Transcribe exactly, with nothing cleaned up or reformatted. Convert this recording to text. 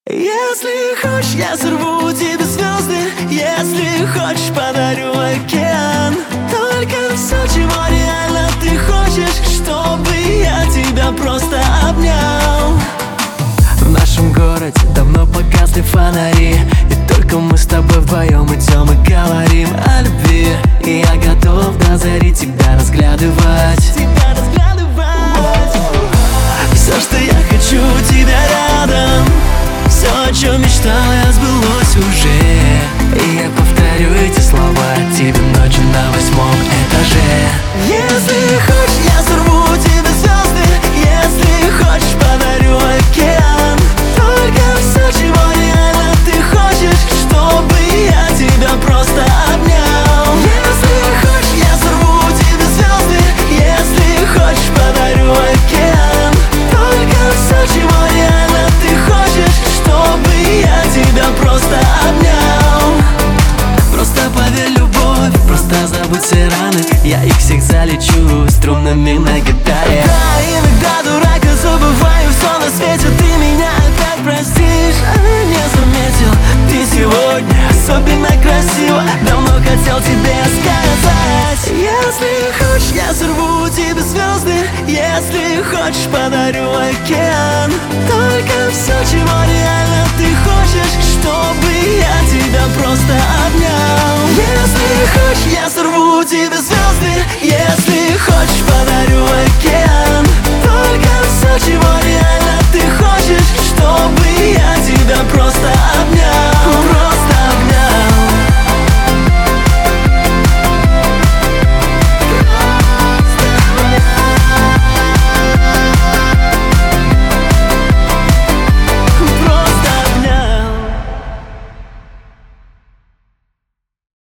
Если хочешь, я сорву тебе звезды. Если хочешь, подарю океан. Только все, чего реально ты хочешь, чтобы я тебя просто обнял. В нашем городе давно погасли фонари, и только мы с тобой вдвоем идем и говорим о любви. И я готов до зари тебя разглядывать, тебя разглядывать. Все, что я хочу, тебя рядом. Все, о чем мечтал, я сбылось уже. И я повторю эти слова тебе ночью на восьмом этаже. Если хочешь, я сорву тебе звезды. Если хочешь, подарю океан. Только все, чего реально ты хочешь, чтобы я тебя просто обнял. Если хочешь, я сорву тебе звезды. Если хочешь, подарю океан. Только все, чего реально ты хочешь, чтобы я тебя просто обнял. Просто поверь, любовь, просто забудь все раны. Я их всех залечу струнами на гитаре. Да, иногда дурак, и забываю все на свете. Ты меня опять простишь, а не заметил. Ты сегодня особенно красива. Давно хотел тебе сказать. Если хочешь, я сорву тебе звезды. Если хочешь, подарю океан. Только все, чего реально ты хочешь, чтобы я тебя просто обнял. Если хочешь, я